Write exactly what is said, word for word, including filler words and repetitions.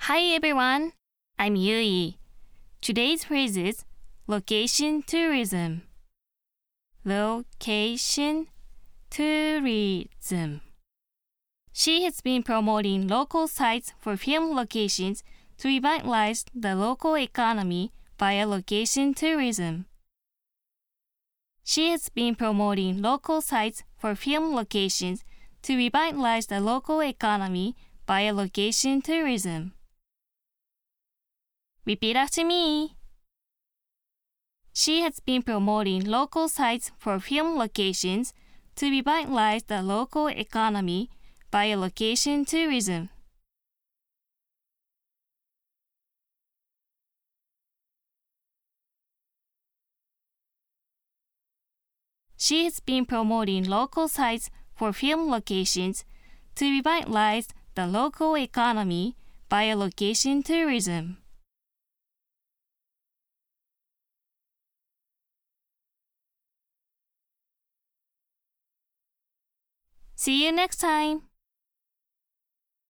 Hi everyone, I'm Yui. Today's phrase is location tourism. Location tourism. She has been promoting local sites for film locations to revitalize the local economy via location tourism. She has been promoting local sites for film locations to revitalize the local economy via location tourism. Repeat after me. She has been promoting local sites for film locations to revitalize the local economy via location tourism. She has been promoting local sites for film locations to revitalize the local economy via location tourism. See you next time!